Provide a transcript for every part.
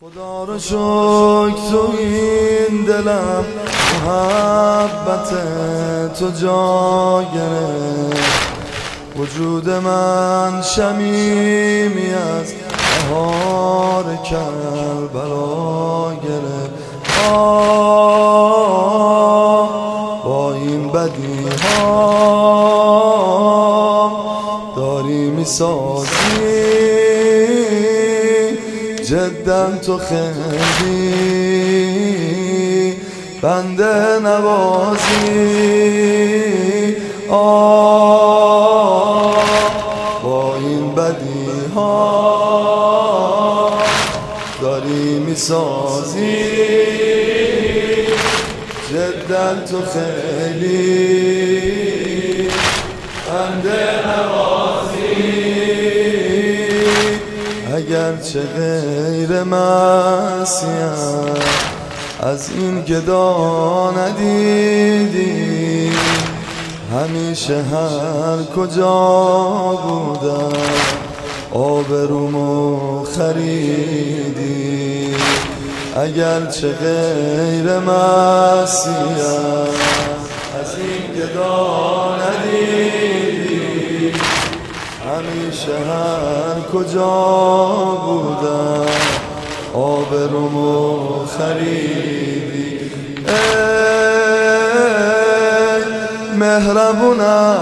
خدا رو شکر تو این دلم محبت تو جا گرفت، وجود من شمیمی از بهار کربلا گرفت. با این بدی ها داری میسازی، جدا تو خیلی بنده نوازی. با این بدی ها داری میسازی، جدا تو خیلی بنده نوازی. اگرچه غیر مسیم از این گدا ندیدی، همیشه هر کجا بودم آبرومو خریدی. اگرچه غیر مسیم از این گدا ندیدی، همیشه هر کجا بودم آبرومو خریدی. مهربون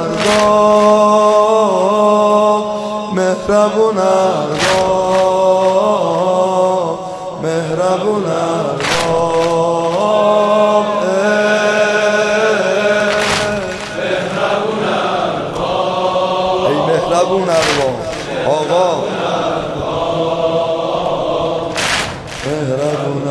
ارباب، مهربون ارباب، مهربون ارباب، مهربون ارباب، ای مهربون ارباب آقا، مهربون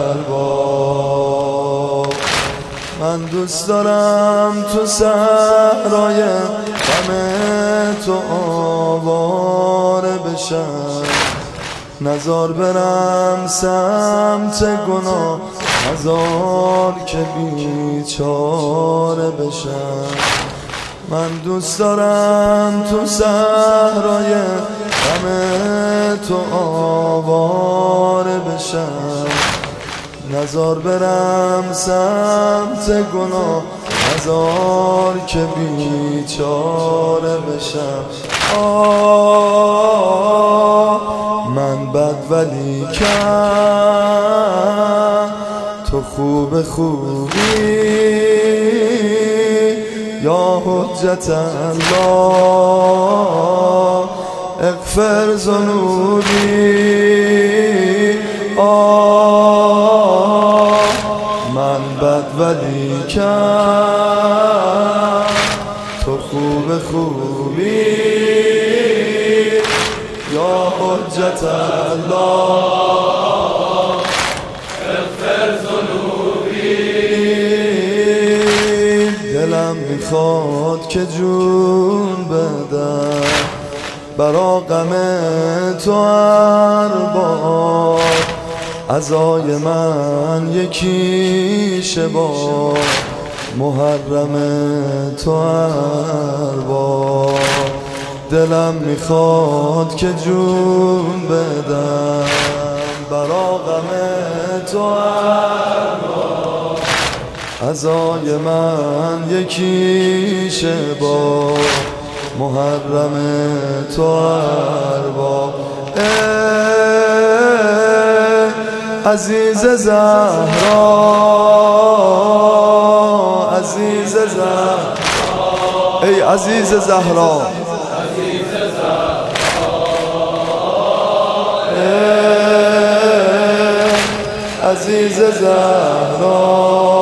ارباب. من دوست دارم تو صحرای غم تو آواره بشم، نزار برم سمت گناه، نزار که بیچاره بشم. من دوست دارم تو صحرای غم تو آواره بشم، نزار برم سمت گناه، نزار که بیچاره بشم. من بد ولی کم، تو خوب خوبی یا حجت الله، اغفر ذنوبی. من بد ولی کم، تو خوب خوبی یا حجت الله، اغفر ذنوبی. دلم میخواد که جون بدم برا غم تو هر بار، عزای من یکیشه با محرم تو هر بار. دلم میخواد که جون بدم برا غم تو هر بار، عزای من یکیشه با محرم تو هر بار. عزیز زهرا، عزیز زهرا، ای عزیز زهرا، عزیز زهرا،